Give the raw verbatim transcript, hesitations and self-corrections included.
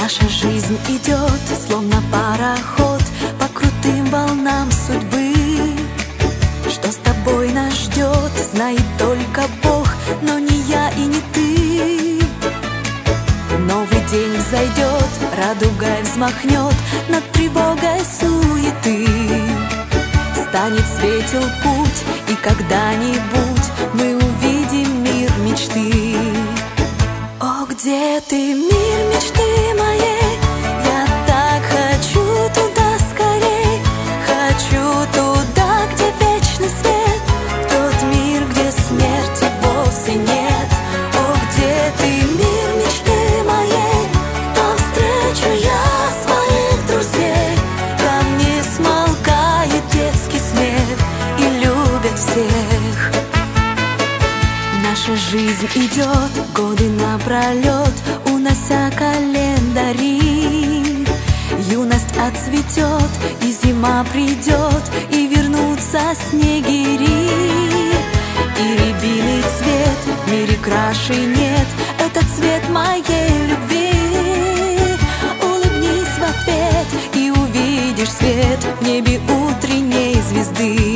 Наша жизнь идет, словно пароход, по крутым волнам судьбы. Что с тобой нас ждет, знает только Бог, но не я и не ты. Новый день взойдет, радугой взмахнет над тревогой суеты. Станет светел путь, и когда-нибудь мы увидим мир мечты. О, где ты, мир мечты моей? Я так хочу туда скорей. Хочу туда, где вечный свет, в тот мир, где смерти вовсе нет. О, где ты, мир мечты моей? Там встречу я своих друзей. Там не смолкает детский смех, и любят всех. Наша жизнь идет, годы напролет, унося календари. Юность отцветет, и зима придет, и вернутся снегири. И рябиный цвет в мире краше нет, это цвет моей любви. Улыбнись в ответ, и увидишь свет в небе утренней звезды.